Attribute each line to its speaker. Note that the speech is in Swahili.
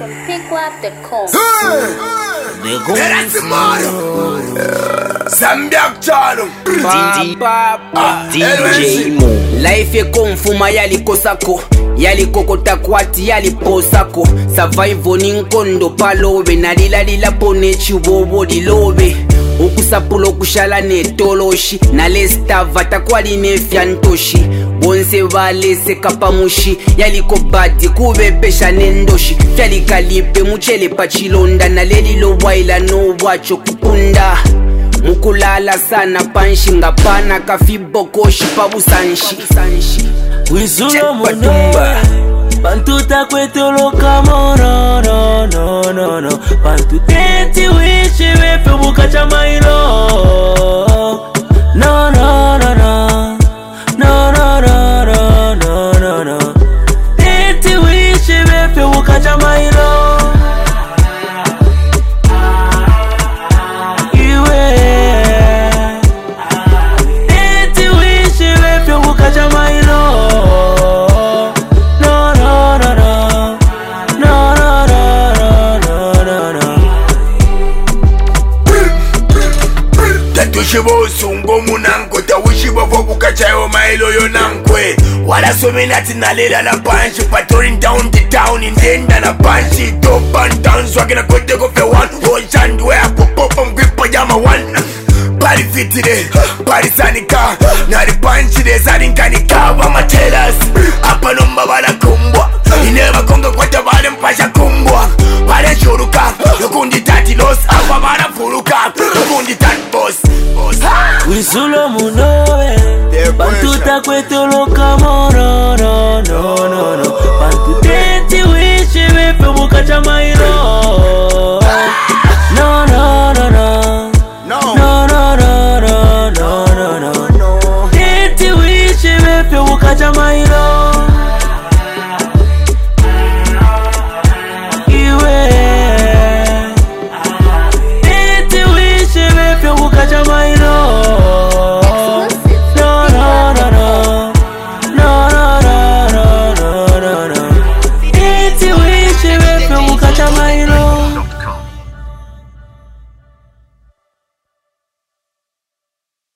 Speaker 1: from pickwap.com.
Speaker 2: That's tomorrow. Zambiak Chano.
Speaker 3: DJ Mo. Life ye konfuma yalikosako, yalikokota kwati yaliposako. Survival ninkondo palobe, nalila pone chubobo dilobe. Okusapulo kushala netoloshi, nalestava takwali nefyantoshi. Bonse vale se kapamushi, yaliko badi kubepesha nendoshi. Yalikalipe muchele pachilonda, nalelilo waila no wacho kupunda. Mukulala sana panshi ngapana kafibokoshi pabusanshi.
Speaker 4: Wisulo munowe Pantuta kwetoloka mono no Pantuteti wishi wepe bukacha mailo No Teti wishi wepe bukacha mailo Teti wishi wepe bukacha mailo
Speaker 2: Tushibo sungo munanko tawishibo fobuka chayo mailo yonankwe. Wala sominati nalela la panchi, patrolling down the town in denda na panchi. Top and down swagina kote kofe one. One chand where pop and grip pajama one. Party fit today, party sanika. Na the panchi de sanika ni kaba matelas. Apa numba bala kumbwa. Ineva konga kwa tabale mpasha kumbwa. Bale shuruka, yokundi tati los. Apa bala furuka, yokundi tati boss.
Speaker 4: Wisulo munowe Pantuta kwetoloka mono no Pantuteti wishi wepe bukacha mailo No Teti wishi wepe bukacha mailo